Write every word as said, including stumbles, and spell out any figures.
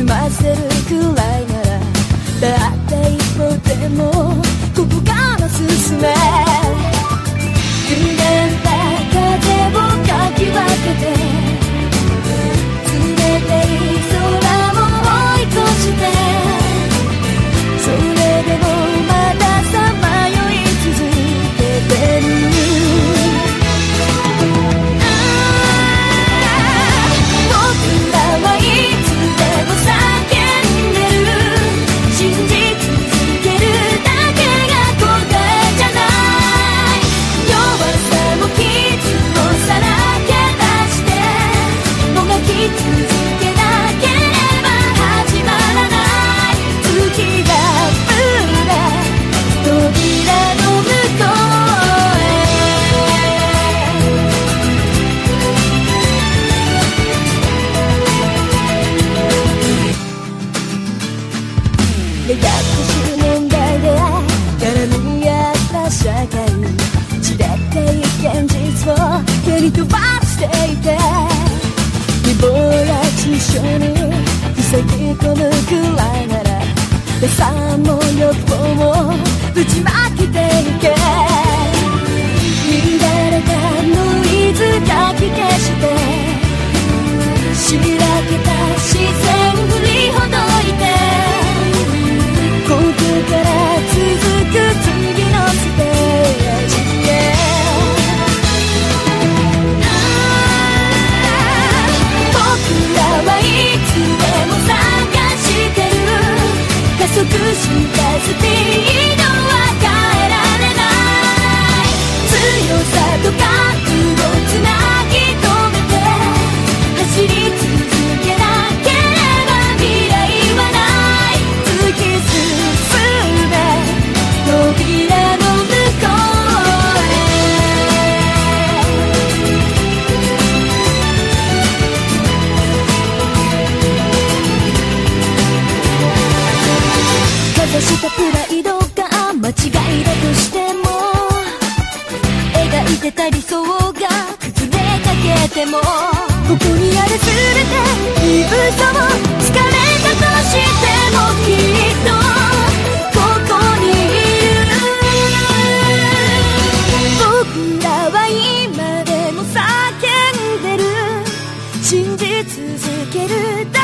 ませるくらいならたった一歩でもここから進め歪んだ風をかき分けて冷たい空を追い越してそれでもまださまよい続けてる飛ばしていて微暴な知性に塞ぎ込むくらいなら予算も欲望もぶちまけていけ乱れたノイズかき消してしらけた視線振りほどいてここから続く次のステージ加速したスピードは変えられない強さと覚悟をつなぎ止めて走り続けなければ未来はない突き進め扉の向こうかざしたプライドが間違いだとしても描いてた理想が崩れかけてもここにある全てに嘘をつかれたとしてもきっとここにいる僕らは今でも叫んでる信じ続ける